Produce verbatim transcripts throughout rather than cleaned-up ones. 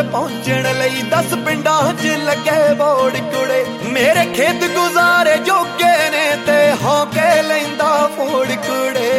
ਪਹੁੰਚਣ ਲਈ ਦਸ ਪਿੰਡਾਂ 'ਚ ਲੱਗੇ ਬੋੜ ਕੁੜੇ। ਮੇਰੇ ਖੇਤ ਗੁਜ਼ਾਰੇ ਜੋਗੇ ਨੇ ਤੇ ਹੌਕੇ ਲੈਂਦਾ ਫੋੜ ਕੁੜੇ।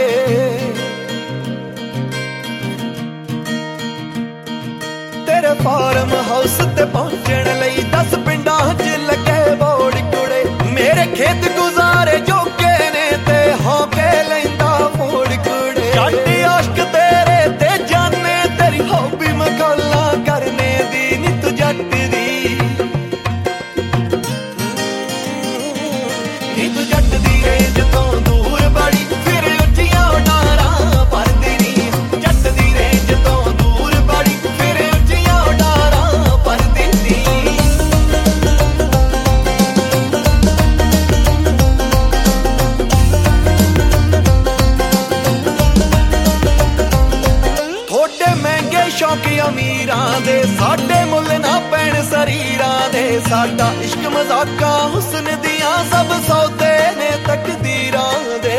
ਤੇਰੇ ਫਾਰਮ ਹਾਊਸ ਤੇ ਪਹੁੰਚਣ ਲਈ ਦਸ ਪਿੰਡਾਂ 'ਚ ਲੱਗੇ ਬੋੜ ਕੁੜੇ। ਮੇਰੇ ਖੇਤ ਗੁਜ਼ਾਰੇ ਜੋਗੇ ਨੇ ਤੇ ਹੌਕੇ ਲੈਂਦਾ ਫੋੜ ਕੁੜੇ। ਜੱਟ ਆਸ਼ਕ ਤੇਰੇ ਤੇ ਜਾਨੇ ਤੇਰੀ ਹੌਬੀ ਮਖੌਲਾਂ ਕਰਨੇ ਦੀ ਨੀ ਤੂੰ ਜੱਟ ਦੀ ਨੀ ਤੂੰ ਜੱਟ ਦੀ ਰੇਂਜ ਤੋਂ ਦੂਰ ਬੜੀ ਫਿਰ ਉੱਚੀਆਂ ਉਡਾਰਾਂ ਭਰਦੀ ਨੀ। ਜੱਟ ਦੀ ਰੇਂਜ ਤੋਂ ਦੂਰ ਬੜੀ ਫਿਰ ਉੱਚੀਆਂ ਉਡਾਰਾਂ ਭਰਦੀ ਨੀ। ਥੋੜੇ ਮਹਿੰਗੇ ਸ਼ੌਕ ਅਮੀਰਾਂ ਦੇ ਸਾਡੇ ਮੁੱਲ ਨਾ ਪੈਣ ਸਰੀਰਾਂ ਦੇ। ਸਾਡਾ ਇਸ਼ਕ ਮਜ਼ਾਕਾਂ ਹੁਸਨ ਦੀਆਂ ਸਭ ਸੌਦੇ ਨੇ ਤਕਦੀਰਾਂ ਦੇ।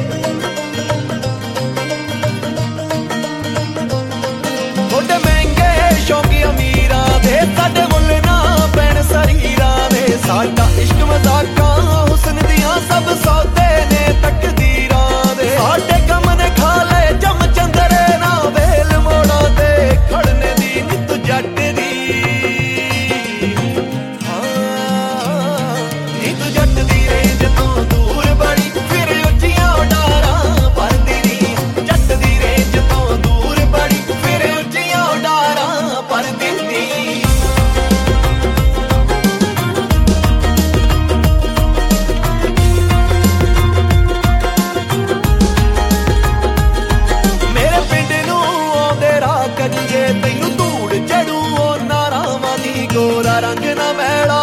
ਥੋੜੇ ਮਹਿੰਗੇ ਸ਼ੌਕ ਅਮੀਰਾਂ ਦੇ ਸਾਡੇ ਮੁੱਲ ਨਾ ਪੈਣ ਸਰੀਰਾਂ ਦੇ। ਸਾਡਾ ਇਸ਼ਕ ਮਜ਼ਾਕਾਂ ਹੁਸਨ ਦੀਆਂ ਸਭ ਸੌਦੇ ਨੇ ਤਕਦੀਰਾਂ ਦੇ। ਸਾਡੇ ਕੰਮ ਨੇ ਖਾ ਲਏ ਜਮ ਚੰਦਰੇ ਨਾ ਵੇਲ ਮੋੜਾਂ ਤੇ ਖੜਨੇ ਦੀ ਨੀ ਤੂੰ ਜੱਟ ਦੀ ਹਾਂ ਨੀ ਤੂੰ ਜੱਟ ਦੀ ਰੇਂਜ ਤੋਂ ਦੂਰ ਬੜੀ ਫਿਰ ਉੱਚੀਆਂ ਉਡਾਰਾਂ ਭਰਦੀ ਨੀ। ਜੱਟ ਦੀ ਰੇਂਜ ਤੋਂ ਦੂਰ ਬੜੀ ਫਿਰ ਉੱਚੀਆਂ ਉਡਾਰਾਂ ਭਰਦੀ ਨੀ। ਮੇਰੇ ਪਿੰਡ ਨੂੰ ਆਉਂਦੇ ਰਾਹ ਕੰਜੇ ਤੈਨੂੰ ਧੂੜ ਚੜੂ ਉਹ ਨਾਰਾਵਾਂ ਦੀ। ਗੋਰਾ ਰੰਗ ਨਾ ਮੈਲਾ